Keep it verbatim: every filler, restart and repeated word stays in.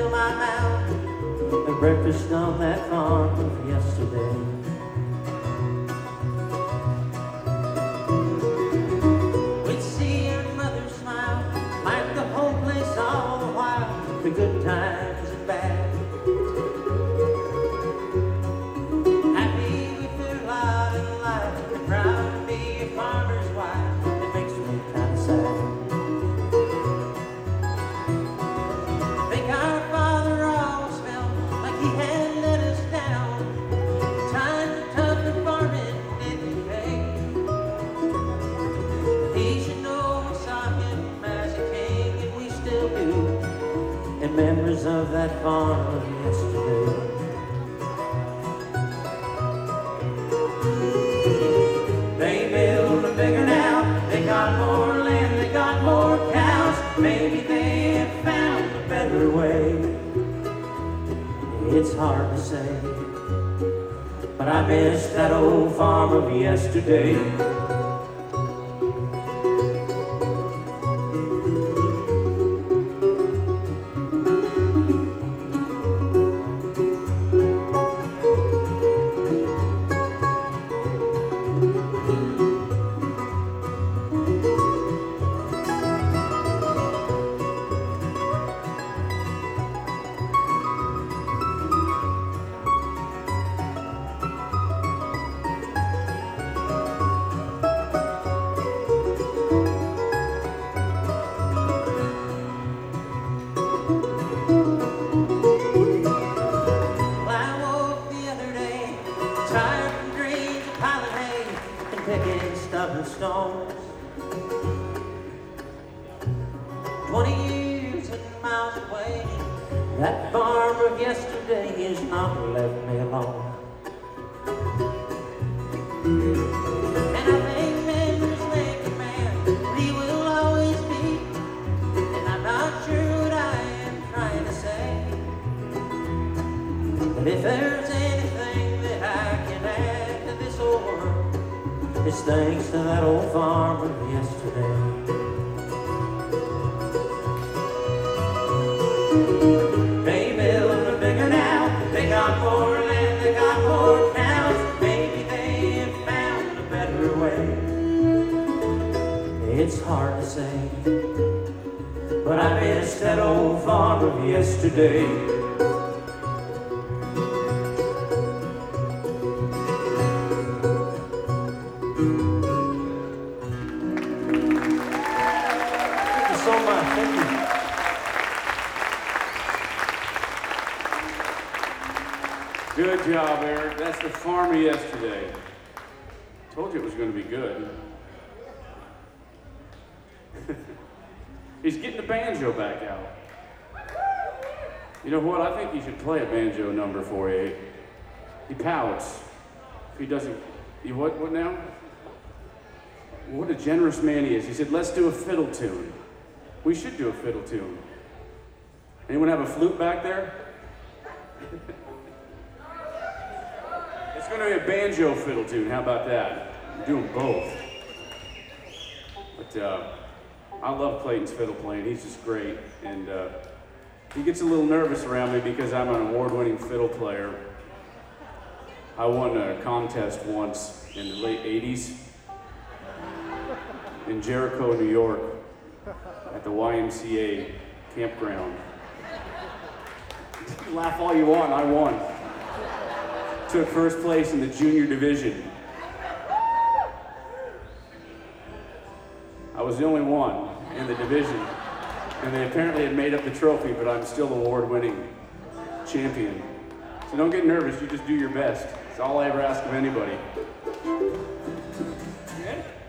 fill my mouth. The breakfast on that farm of yesterday. We'd see your mother smile, light the whole place all the while, the good times and bad. Happy with their lot in life, and proud to be a farmer's wife. It makes me kind of sad. Think our father always felt like he had let us down. Times were tough and farming didn't pay. He should know we saw him as a king, and we still do, in memories of that farm of yesterday. They build a bigger now, they got more land, they got more cows. Maybe they have found a better way. It's hard to say, but I miss that old farm of yesterday. Stones. Twenty years and miles away, that farm of yesterday has not left me alone. And I think memories make a man, he will always be. And I'm not sure what I am trying to say, but if there's anything that I can add to this old world, it's thanks to that old farm of yesterday. They build a bigger now, they got more land, they got more cows. Maybe they have found a better way. It's hard to say, but I miss that old farm of yesterday. Good job, Eric. That's the farm of yesterday. Told you it was going to be good. He's getting the banjo back out. You know what? I think he should play a banjo number for you. He pouts. If he doesn't, you what? What now? What a generous man he is. He said, "Let's do a fiddle tune." We should do a fiddle tune. Anyone have a flute back there? It's going to be a banjo fiddle tune. How about that? We're doing both. But uh, I love Clayton's fiddle playing. He's just great. And uh, he gets a little nervous around me because I'm an award-winning fiddle player. I won a contest once in the late eighties in Jericho, New York, at the Y M C A campground. Laugh all you want, I won. Took first place in the junior division. I was the only one in the division, and they apparently had made up the trophy, but I'm still award-winning champion. So don't get nervous, you just do your best. It's all I ever ask of anybody.